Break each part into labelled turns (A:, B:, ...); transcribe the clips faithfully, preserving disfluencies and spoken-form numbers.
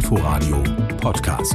A: Inforadio Podcast.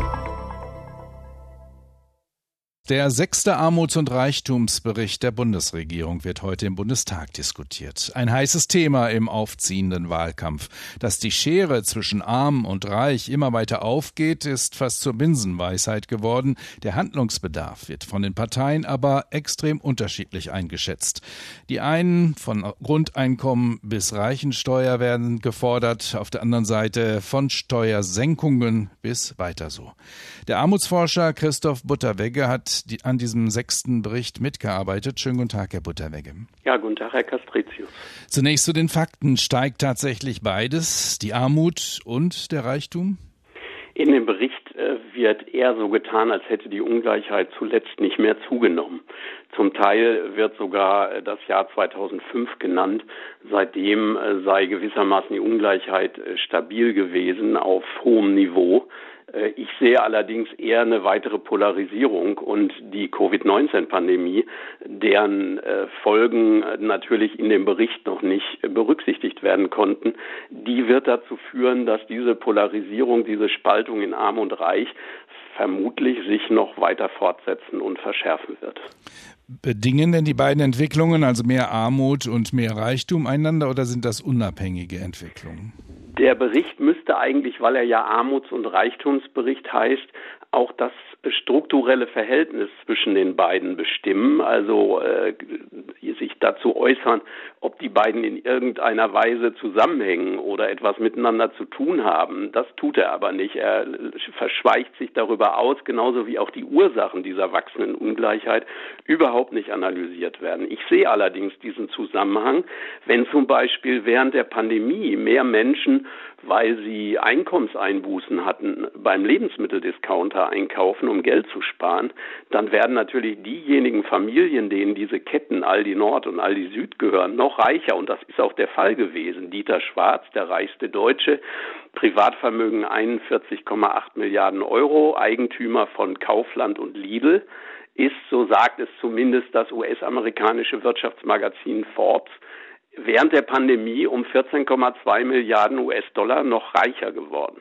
A: Der sechste Armuts- und Reichtumsbericht der Bundesregierung wird heute im Bundestag diskutiert. Ein heißes Thema im aufziehenden Wahlkampf. Dass die Schere zwischen Arm und Reich immer weiter aufgeht, ist fast zur Binsenweisheit geworden. Der Handlungsbedarf wird von den Parteien aber extrem unterschiedlich eingeschätzt. Die einen von Grundeinkommen bis Reichensteuer werden gefordert, auf der anderen Seite von Steuersenkungen bis weiter so. Der Armutsforscher Christoph Butterwegge hat Die, an diesem sechsten Bericht mitgearbeitet. Schönen guten Tag, Herr Butterwegge.
B: Ja, guten Tag, Herr Castricius.
A: Zunächst zu den Fakten. Steigt tatsächlich beides, die Armut und der Reichtum?
B: In dem Bericht äh, wird eher so getan, als hätte die Ungleichheit zuletzt nicht mehr zugenommen. Zum Teil wird sogar äh, das Jahr zweitausendfünf genannt. Seitdem äh, sei gewissermaßen die Ungleichheit äh, stabil gewesen auf hohem Niveau. Ich sehe allerdings eher eine weitere Polarisierung und die Covid neunzehn Pandemie, deren Folgen natürlich in dem Bericht noch nicht berücksichtigt werden konnten, die wird dazu führen, dass diese Polarisierung, diese Spaltung in Arm und Reich vermutlich sich noch weiter fortsetzen und verschärfen wird.
A: Bedingen denn die beiden Entwicklungen, also mehr Armut und mehr Reichtum, einander oder sind das unabhängige Entwicklungen?
B: Der Bericht müsste eigentlich, weil er ja Armuts- und Reichtumsbericht heißt, auch das strukturelle Verhältnis zwischen den beiden bestimmen, also äh, sich dazu äußern, ob die beiden in irgendeiner Weise zusammenhängen oder etwas miteinander zu tun haben. Das tut er aber nicht. Er verschweigt sich darüber aus, genauso wie auch die Ursachen dieser wachsenden Ungleichheit überhaupt nicht analysiert werden. Ich sehe allerdings diesen Zusammenhang, wenn zum Beispiel während der Pandemie mehr Menschen, weil sie Einkommenseinbußen hatten, beim Lebensmitteldiscounter einkaufen, um Geld zu sparen, dann werden natürlich diejenigen Familien, denen diese Ketten Aldi Nord und Aldi Süd gehören, noch reicher. Und das ist auch der Fall gewesen. Dieter Schwarz, der reichste Deutsche, Privatvermögen einundvierzig Komma acht Milliarden Euro, Eigentümer von Kaufland und Lidl, ist, so sagt es zumindest das U S-amerikanische Wirtschaftsmagazin Forbes, während der Pandemie um vierzehn Komma zwei Milliarden US-Dollar noch reicher geworden.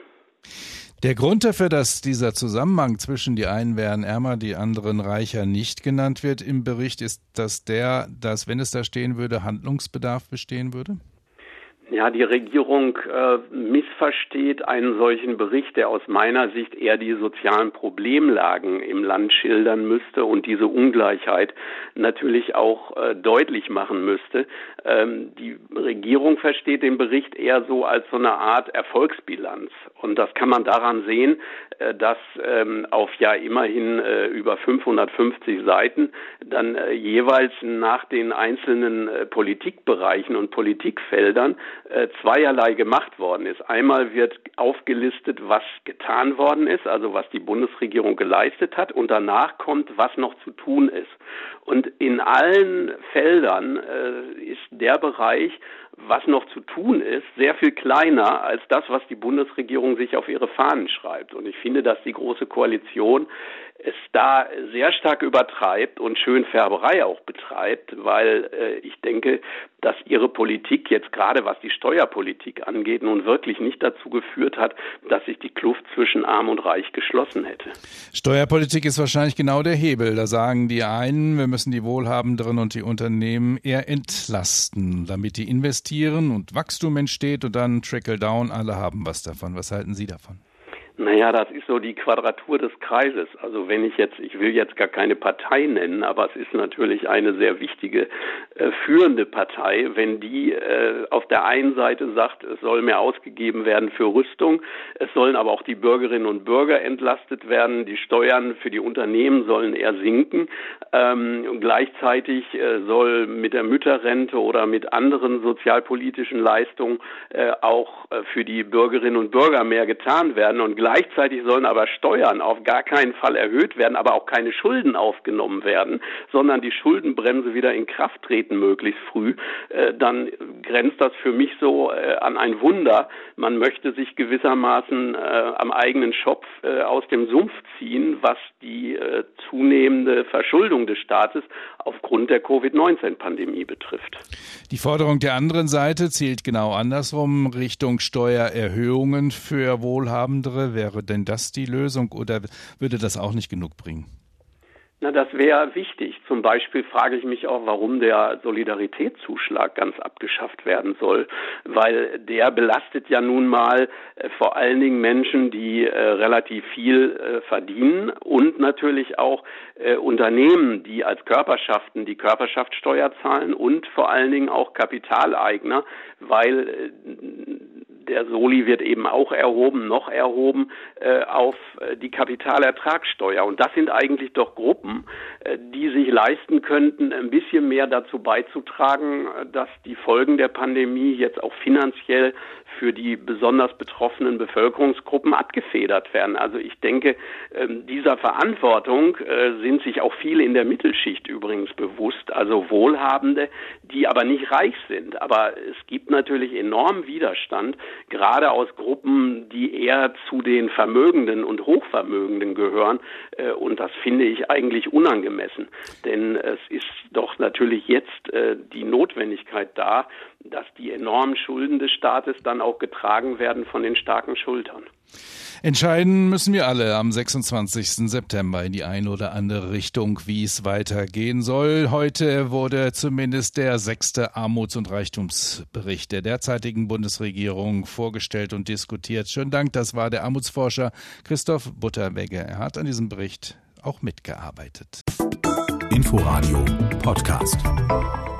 A: Der Grund dafür, dass dieser Zusammenhang zwischen die einen wären ärmer, die anderen reicher nicht genannt wird im Bericht, ist, dass der, dass, wenn es da stehen würde, Handlungsbedarf bestehen würde?
B: Ja, die Regierung äh, missversteht einen solchen Bericht, der aus meiner Sicht eher die sozialen Problemlagen im Land schildern müsste und diese Ungleichheit natürlich auch äh, deutlich machen müsste. Ähm, die Regierung versteht den Bericht eher so als so eine Art Erfolgsbilanz. Und das kann man daran sehen, äh, dass ähm, auf ja immerhin äh, über fünfhundertfünfzig Seiten dann äh, jeweils nach den einzelnen äh, Politikbereichen und Politikfeldern zweierlei gemacht worden ist. Einmal wird aufgelistet, was getan worden ist, also was die Bundesregierung geleistet hat, und danach kommt, was noch zu tun ist. Und in allen Feldern äh, ist der Bereich, was noch zu tun ist, sehr viel kleiner als das, was die Bundesregierung sich auf ihre Fahnen schreibt. Und ich finde, dass die Große Koalition es da sehr stark übertreibt und Schönfärberei auch betreibt, weil äh, ich denke, dass ihre Politik jetzt gerade, was die Steuerpolitik angeht, nun wirklich nicht dazu geführt hat, dass sich die Kluft zwischen Arm und Reich geschlossen hätte.
A: Steuerpolitik ist wahrscheinlich genau der Hebel. Da sagen die einen, wir müssen die Wohlhabenderen und die Unternehmen eher entlasten, damit die investieren und Wachstum entsteht und dann Trickle Down, alle haben was davon. Was halten Sie davon?
B: Naja, das ist so die Quadratur des Kreises. Also wenn ich jetzt, ich will jetzt gar keine Partei nennen, aber es ist natürlich eine sehr wichtige, äh, führende Partei, wenn die äh, auf der einen Seite sagt, es soll mehr ausgegeben werden für Rüstung, es sollen aber auch die Bürgerinnen und Bürger entlastet werden, die Steuern für die Unternehmen sollen eher sinken, ähm, und gleichzeitig äh, soll mit der Mütterrente oder mit anderen sozialpolitischen Leistungen äh, auch äh, für die Bürgerinnen und Bürger mehr getan werden und gleichzeitig sollen aber Steuern auf gar keinen Fall erhöht werden, aber auch keine Schulden aufgenommen werden, sondern die Schuldenbremse wieder in Kraft treten möglichst früh, äh, dann grenzt das für mich so äh, an ein Wunder. Man möchte sich gewissermaßen äh, am eigenen Schopf äh, aus dem Sumpf ziehen, was die äh, zunehmende Verschuldung des Staates aufgrund der Covid neunzehn Pandemie betrifft.
A: Die Forderung der anderen Seite zielt genau andersrum, Richtung Steuererhöhungen für Wohlhabendere. Wäre denn das die Lösung oder würde das auch nicht genug bringen?
B: Na, das wäre wichtig. Zum Beispiel frage ich mich auch, warum der Solidaritätszuschlag ganz abgeschafft werden soll, weil der belastet ja nun mal äh, vor allen Dingen Menschen, die äh, relativ viel äh, verdienen und natürlich auch äh, Unternehmen, die als Körperschaften die Körperschaftssteuer zahlen und vor allen Dingen auch Kapitaleigner, weil äh, der Soli wird eben auch erhoben, noch erhoben äh, auf äh, die Kapitalertragssteuer. Und das sind eigentlich doch Gruppen, äh, die sich leisten könnten, ein bisschen mehr dazu beizutragen, dass die Folgen der Pandemie jetzt auch finanziell für die besonders betroffenen Bevölkerungsgruppen abgefedert werden. Also ich denke, äh, dieser Verantwortung äh, sind sich auch viele in der Mittelschicht übrigens bewusst, also Wohlhabende, die aber nicht reich sind. Aber es gibt natürlich enormen Widerstand, gerade aus Gruppen, die eher zu den Vermögenden und Hochvermögenden gehören. Und das finde ich eigentlich unangemessen. Denn es ist doch natürlich jetzt die Notwendigkeit da, dass die enormen Schulden des Staates dann auch getragen werden von den starken Schultern.
A: Entscheiden müssen wir alle am sechsundzwanzigsten September in die eine oder andere Richtung, wie es weitergehen soll. Heute wurde zumindest der sechste Armuts- und Reichtumsbericht der derzeitigen Bundesregierung vorgestellt und diskutiert. Schönen Dank, das war der Armutsforscher Christoph Butterwegge. Er hat an diesem Bericht auch mitgearbeitet.
C: Inforadio Podcast.